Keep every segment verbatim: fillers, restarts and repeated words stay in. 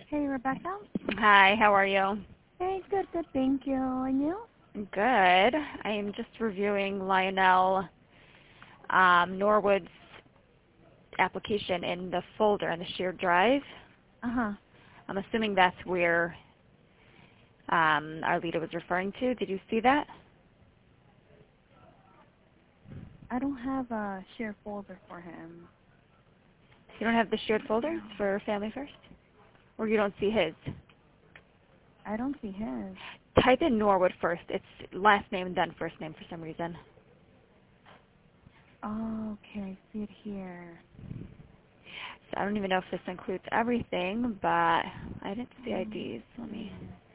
Hey, Rebecca. Hi, how are you? Hey, good, good, thank you. And you? Good. I am just reviewing Lionel um, Norwood's application in the folder in the shared drive. Uh-huh. I'm assuming that's where um, our leader was referring to. Did you see that? I don't have a shared folder for him. You don't have the shared folder for Family First? Or you don't see his? I don't see his. Type in Norwood first. It's last name then first name for some reason. Oh, okay, I see it here. So I don't even know if this includes everything, but I didn't see I Ds. Let me...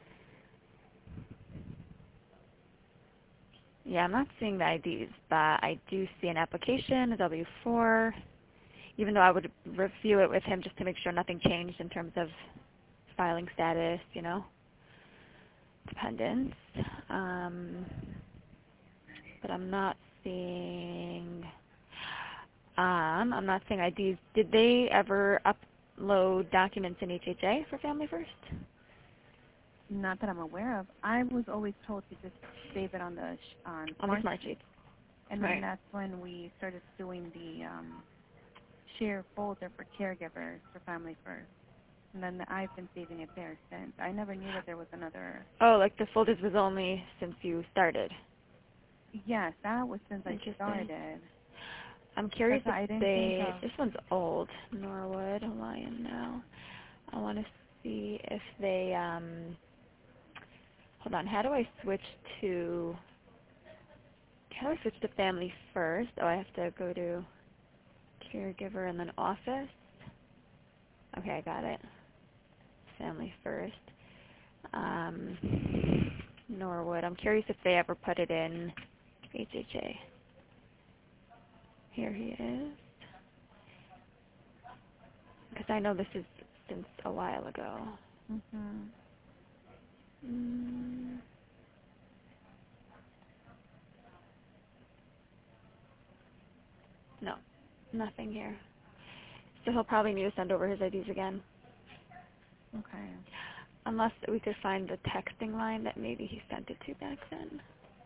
Yeah, I'm not seeing the I Ds, but I do see an application, a W four, even though I would review it with him just to make sure nothing changed in terms of filing status, you know, dependents. Um, but I'm not seeing, um, I'm not seeing I Ds. Did they ever upload documents in H H A for Family First? Not that I'm aware of. I was always told to just save it on the sh- on On the Smart Smart Sheet. Sheets. And then Right. that's when we started doing the um, share folder for caregivers for Family First. And then I've been saving it there since. I never knew that there was another. Oh, like the folders was only since you started. Yes, that was since I Interesting. started. I'm curious That's if why I didn't think they, of. this one's old, Norwood, Lion now. I want to see if they, um, hold on, how do I switch to, how do I switch to Family First? Oh, I have to go to Caregiver and then Office. Okay, I got it. Family First. Um, Norwood. I'm curious if they ever put it in H H A. Here he is. Because I know this is since a while ago. Mhm. Mm, no, nothing here. So he'll probably need to send over his I Ds again. Okay. Unless we could find the texting line that maybe he sent it to back then.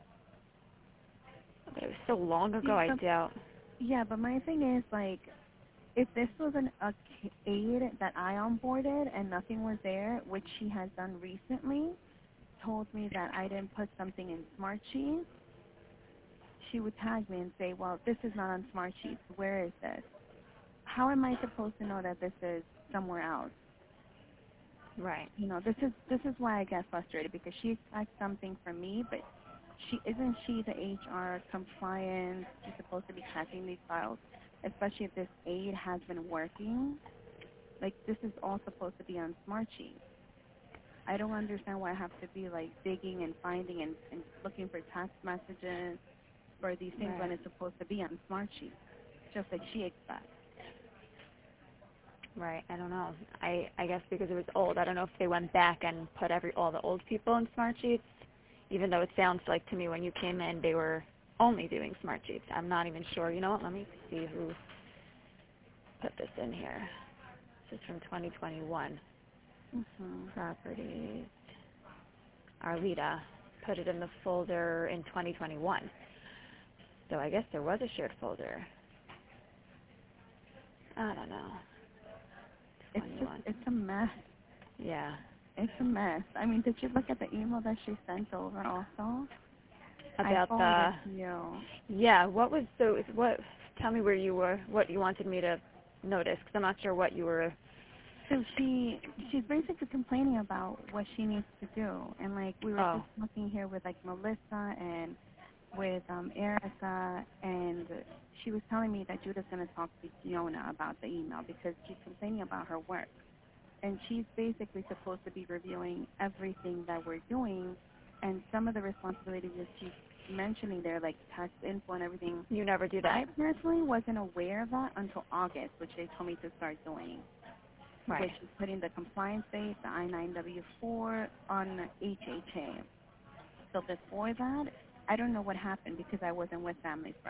But it was so long ago, See, I but doubt. yeah, but my thing is like, if this was an a k- aide that I onboarded and nothing was there, which she has done recently, told me that I didn't put something in Smartsheet, she would tag me and say, "Well, this is not on Smartsheet. Where is this? How am I supposed to know that this is somewhere else?" Right. You know, this is this is why I get frustrated because she expects something from me, but she isn't she the H R compliance? She's supposed to be checking these files, especially if this aide has been working. Like this is all supposed to be on Smartsheet. I don't understand why I have to be like digging and finding and, and looking for text messages for these things when Right. it's supposed to be on Smartsheet, just like she expects. Right. I don't know. I I guess because it was old. I don't know if they went back and put every all the old people in Smart Sheets, even though it sounds like to me when you came in they were only doing Smart Sheets. I'm not even sure. You know what? Let me see who put this in here. This is from twenty twenty-one. Mhm. Properties. Arlita put it in the folder in twenty twenty-one. So I guess there was a shared folder. I don't know. It's just twenty-one. it's a mess. Yeah. It's a mess. I mean, did you look at the email that she sent over also? I About forwarded the, to you. yeah, what was, so what, tell me where you were, what you wanted me to notice, because I'm not sure what you were, So she she's basically complaining about what she needs to do, and like we were oh, just looking here with like Melissa and with um Erica, and she was telling me that Judah's going to talk to Fiona about the email because she's complaining about her work, and she's basically supposed to be reviewing everything that we're doing, and some of the responsibilities that she's mentioning there, like tax info and everything. you never do I that. personally wasn't aware of that until August, which they told me to start doing, Right. which is putting the compliance date, the I nine W four, on H H A. So before that, I don't know what happened because I wasn't with Family First.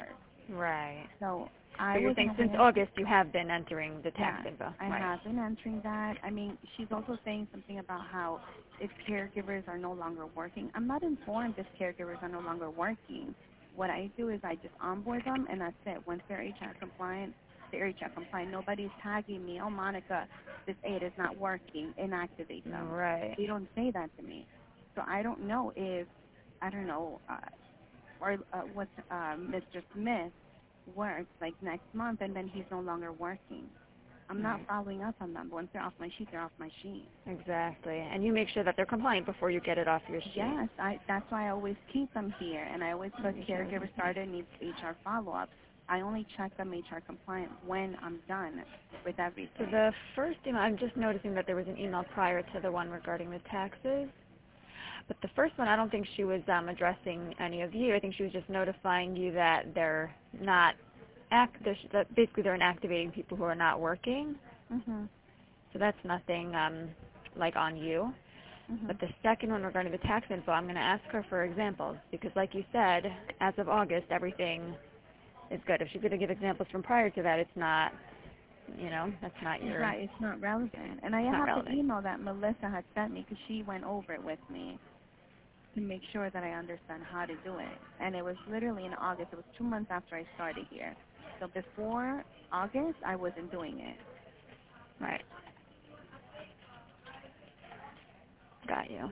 Right. So So I you're wasn't saying since aware. August you have been entering the tax Yes, info. I Right. have been answering that. I mean, she's also saying something about how if caregivers are no longer working. I'm not informed if caregivers are no longer working. What I do is I just onboard them, and that's it. Once they're H R compliant, they're H R compliant. Nobody's tagging me, oh, Monica, this aid is not working, inactivate them. Right. They don't say that to me. So I don't know if, I don't know, uh, or uh, what uh, Mister Smith works like next month, and then he's no longer working. I'm not Right. following up on them. Once they're off my sheet, they're off my sheet. Exactly. And you make sure that they're compliant before you get it off your sheet. Yes, I, that's why I always keep them here, and I always put Make sure caregiver started needs H R follow-up. I only check them H R compliant when I'm done with everything. So the first email, I'm just noticing that there was an email prior to the one regarding the taxes. But the first one, I don't think she was um, addressing any of you. I think she was just notifying you that they're not, act, they're, that basically they're inactivating people who are not working. Mm-hmm. So that's nothing um, like on you. Mm-hmm. But the second one regarding the tax info, I'm going to ask her for examples because like you said, as of August, everything is good. If she's going to give examples from prior to that, it's not, you know, that's not your, Right, it's not relevant. And I it's not have relevant. the email that Melissa had sent me because she went over it with me to make sure that I understand how to do it. And it was literally in August. It was two months after I started here. So before August, I wasn't doing it. Right. Got you.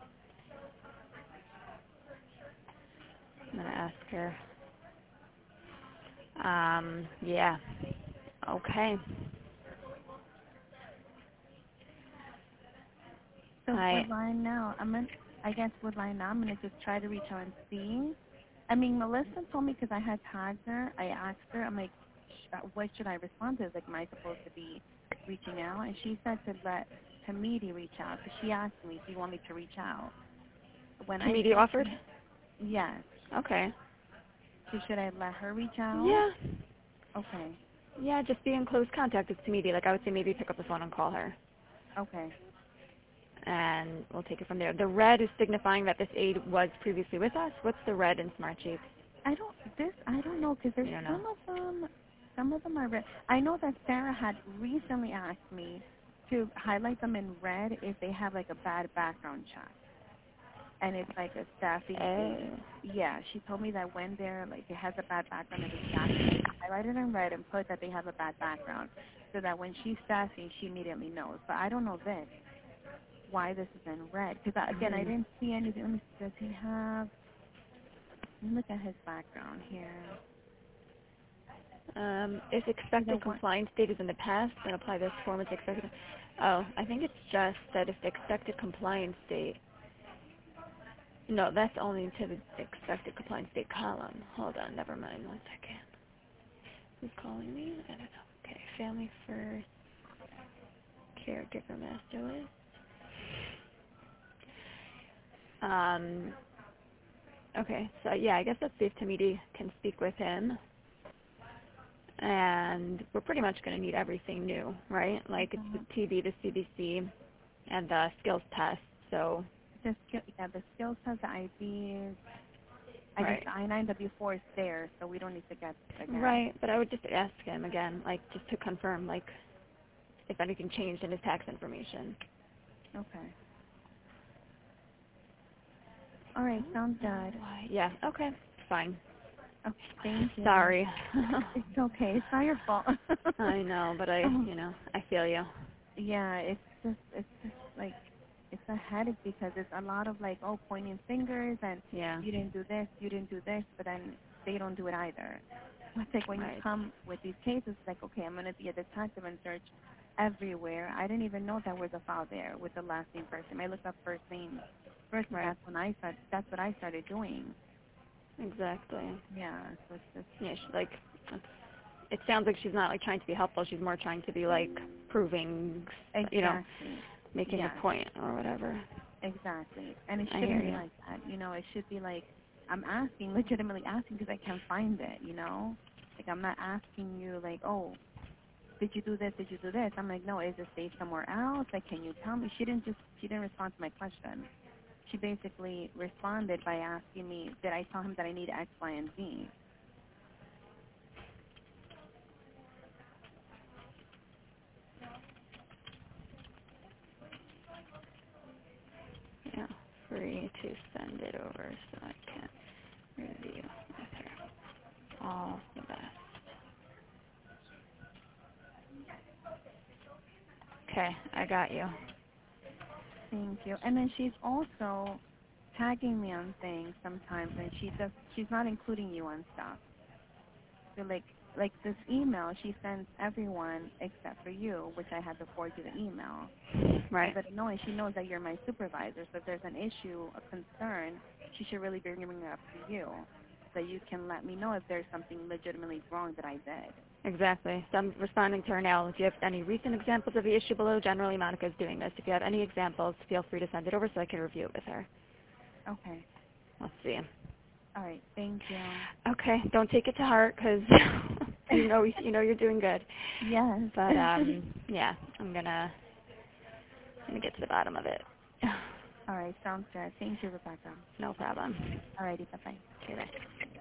I'm going to ask her. Um, yeah. Okay. So I, with Line now, I'm gonna, I guess with Line now, I'm going to just try to reach out and see. I mean, Melissa told me because I had tagged her, I asked her, I'm like, sh- uh, what should I respond to? Like, am I supposed to be reaching out? And she said to let Hamidi reach out because she asked me, do you want me to reach out? When I Hamidi spoke to offered? her, yes. Okay. So should I let her reach out? Yeah. Okay. Yeah, just be in close contact with Hamidi. Like I would say maybe pick up the phone and call her. Okay. And we'll take it from there. The red is signifying that this aide was previously with us. What's the red in Smartsheet? I don't, this, I don't know because there's You don't know. some of them, some of them are red. I know that Sarah had recently asked me to highlight them in red if they have like a bad background check. And it's like a staffing Oh. aid. Yeah, she told me that when they're like it has a bad background and it's staffing, highlight it in red and put that they have a bad background, so that when she's staffing, she immediately knows. But I don't know this why this is in red because again, I Mm-hmm. didn't see anything. Let me see, does he have? Let me look at his background here. Um, if Is expected it one? compliance date is in the past, then apply this form as expected. Oh, I think it's just that if the expected compliance date. No, that's only to the expected compliance date column. Hold on, never mind. One second. Who's calling me? I don't know. Okay, family first, caregiver master list. Um, okay, so yeah, I guess that's safe. Tamidi can speak with him. And we're pretty much going to need everything new, right? Like it's the Uh, T B, the C B C, and the skills test. So, the skill, yeah, the skills has the I Ds. I guess right. the I nine W four is there, so we don't need to get this again. Right, but I would just ask him again, like just to confirm, like if anything changed in his tax information. Okay. All right, sounds good. Why? Yeah, okay, fine. Okay, thank you. Sorry. It's okay. It's not your fault. I know, but I, um, you know, I feel you. yeah, it's just it's just like it's a headache because it's a lot of like oh pointing fingers and Yeah. you didn't do this, you didn't do this, but then they don't do it either. It's like when you Right. come with these cases, it's like okay, I'm gonna be a detective and search everywhere. I didn't even know that was a file there with the last name first name. I looked up first name first, and Right. that's when I started. That's what I started doing. Exactly. Yeah, so it's just Yeah, she, like, it's, it sounds like she's not like trying to be helpful. She's more trying to be like proving, you know, exactly. making Yes. a point or whatever. Exactly. And it I hear shouldn't be you. like that. You know, it should be like, I'm asking, legitimately asking because I can't find it, you know? Like, I'm not asking you, like, oh, did you do this? Did you do this? I'm like, no, is it saved somewhere else? Like, can you tell me? She didn't just, she didn't respond to my question. She basically responded by asking me, did I tell him that I need X, Y, and Z? free to send it over so I can review with her. All the best. Okay, I got you. Thank you. And then she's also tagging me on things sometimes, and she does. She's not including you on stuff. So like like this email, she sends everyone except for you, which I had to forward you the email. Right. But knowing she knows that you're my supervisor, so if there's an issue, a concern, she should really be bringing it up to you, so you can let me know if there's something legitimately wrong that I did. Exactly. So I'm responding to her now. If you have any recent examples of the issue below, generally Monica's doing this. If you have any examples, feel free to send it over so I can review it with her. Okay. Let's see. All right. Thank you. Okay. Don't take it to heart because you know you know you're doing good. Yes. But um, yeah, I'm gonna I'm gonna get to the bottom of it. All right. Sounds good. Thank you, Rebecca. No problem. All righty. Bye bye. Okay, bye.